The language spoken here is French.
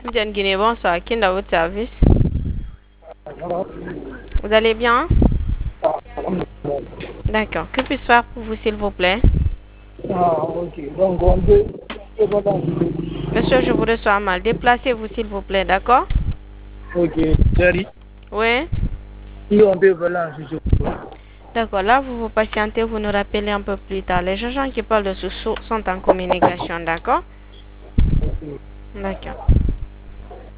Bien Guinée, bonsoir. Qui est dans votre service? Vous allez bien? D'accord. Que puis-je faire pour vous, s'il vous plaît? Ok. Donc, on peut. Monsieur, je vous reçois mal. Déplacez-vous, s'il vous plaît, d'accord? Ok. Chérie, Oui? si on peut parler en Suisse. D'accord. Là, vous vous patientez, vous nous rappelez un peu plus tard. Les gens qui parlent de ce sont en communication, d'accord? D'accord.